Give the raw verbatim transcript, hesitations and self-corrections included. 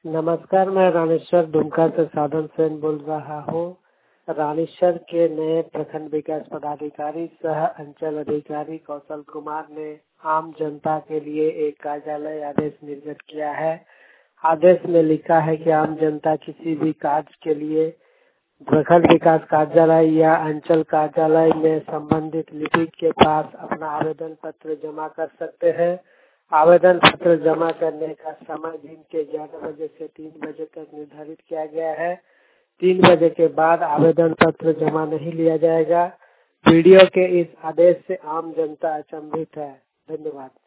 नमस्कार, मैं रामेश्वर दुमका से साधन सेन बोल रहा हूँ। रामेश्वर के नए प्रखंड विकास पदाधिकारी सह अंचल अधिकारी कौशल कुमार ने आम जनता के लिए एक कार्यालय आदेश निर्गत किया है। आदेश में लिखा है कि आम जनता किसी भी कार्य के लिए प्रखंड विकास कार्यालय या अंचल कार्यालय में संबंधित लिपिक के पास अपना आवेदन पत्र जमा कर सकते हैं। आवेदन पत्र जमा करने का समय दिन के ग्यारह बजे से तीन बजे तक निर्धारित किया गया है। तीन बजे के बाद आवेदन पत्र जमा नहीं लिया जाएगा। वीडियो के इस आदेश से आम जनता अचंभित है। धन्यवाद।